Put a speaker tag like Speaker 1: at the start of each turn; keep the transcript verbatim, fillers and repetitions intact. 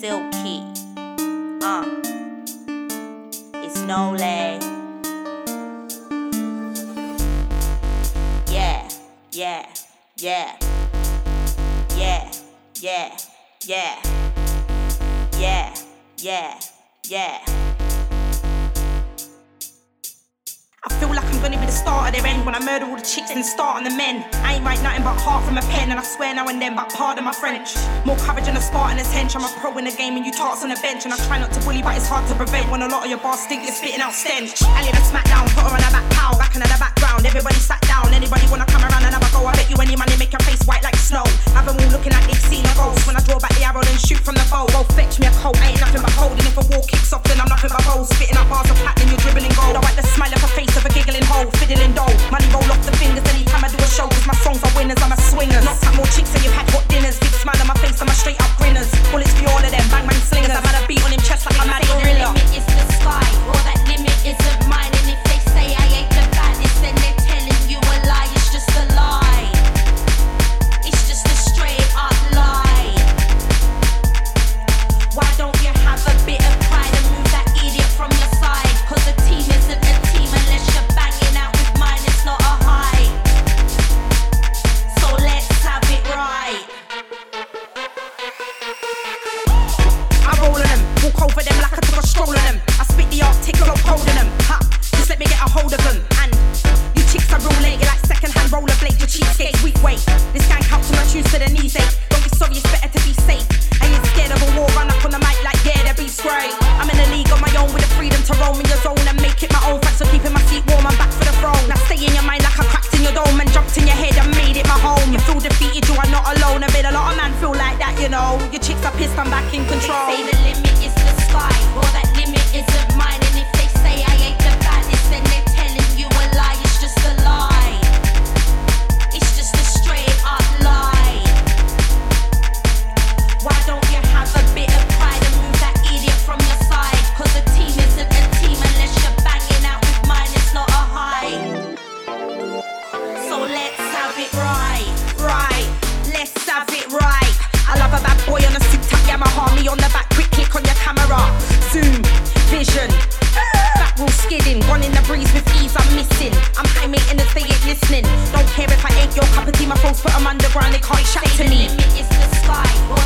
Speaker 1: Silky. Uh, it's Nole. Yeah, yeah, yeah, yeah, yeah, yeah, yeah, yeah, yeah.
Speaker 2: I feel like I'm gonna be the start of their end when I murder all the chicks and start on the men. I ain't write nothing but half from a pen, and I swear now and then, but pardon my French. More courage than a Spartan's hench. I'm a pro in the game and you tarts on the bench, and I try not to bully, but it's hard to prevent when a lot of your bars stink, you're spitting out stench. Ali the smackdown, put her on her back, pow, back into the background. Everybody sat down, anybody wanna come around and have a go? I bet you any money make your face white like snow. Have them all looking like they've seen a ghost. When I draw back the arrow and shoot from the bow, go fetch me a coat, I ain't nothing but cold. And if a wall kicks off, then I'm nothing but gold. Spitting out bars of platinum, you're dribbling gold. I like the smile of a face of a giggling hole. Fiddling dough, money roll off the fingers anytime I do a show. Cause my songs are winners, I'm a swinger. Knocked out more chicks than you've had hot dinners. Big smile on my face, I'm a straight up grinners. Bullets for all of them, bang bang slingers. I'm at a beat on him chest like I'm at a gorilla.
Speaker 3: The limit is the sky, or that limit isn't mine. And if they say I ain't the baddest, then they're telling you a lie. It's just a lie. It's just a straight up lie. Why don't you have a bit of pride and move that idiot from your side? Cause a team isn't a team unless you're banging out with mine. It's not a high. So let's have it right.
Speaker 2: I roll on them, walk over them like I took a stroll on them. I spit the Arctic, blow cold on them. Ha, just let me get a hold of them. And you chicks are real late, you're like second-hand rollerblade. Your cheapskates, weak weight. This gang counts on my tunes to the knees, eh? Don't be sorry, it's better to be safe. I ain't scared of a war, run up on the mic like yeah, they'll be straight. I'm in a league on my own with the freedom to roam in your zone and make it my own. Thanks for keeping my seat warm, I'm back for the throne. Now stay in your mind like I cracked in your dome and jumped in your head and made it my home. You feel defeated, you are not alone. I made a lot of men feel like that, you know. Your chicks are pissed, I'm back in control.
Speaker 3: They say the limit is the sky, or that limit isn't mine. And if they say I ain't the baddest, then they're telling you a lie. It's just a lie. It's just a straight up lie. Why don't you have a bit of pride and move that idiot from your side? Cause a team isn't a team unless you're banging out with mine. It's not a high. So let's have it right.
Speaker 2: Right, let's have it right. I love a bad boy on a souped up Yamaha. Me on the back, quick click on your camera. Zoom, vision, back wheel skidding. One in the breeze with ease, I'm missing. I'm high maintenance, they ain't listening. Don't care if I ain't your cup of tea. My folks put them underground, they can't chat to
Speaker 3: Say the
Speaker 2: me.
Speaker 3: limit is the sky, or